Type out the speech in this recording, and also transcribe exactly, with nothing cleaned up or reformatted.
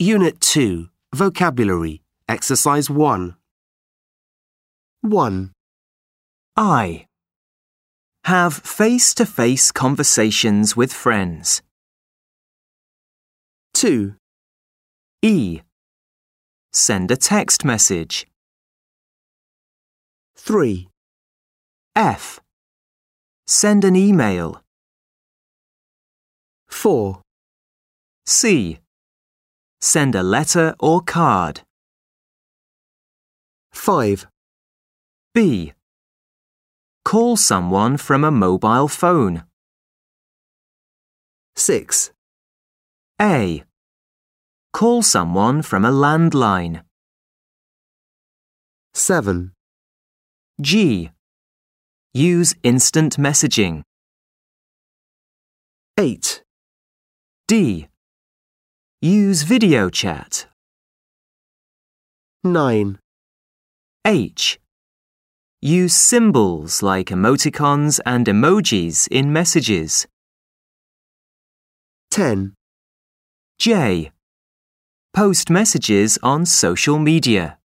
Unit two, Vocabulary, Exercise one. one. I. Have face-to-face conversations with friends. two. E. Send a text message. three. F. Send an email. four. C. Send a letter or card. five. B. Call someone from a mobile phone. six. A. Call someone from a landline. seven. G. Use instant messaging. eight. D. Use video chat. nine. H. Use symbols like emoticons and emojis in messages. ten. J. Post messages on social media.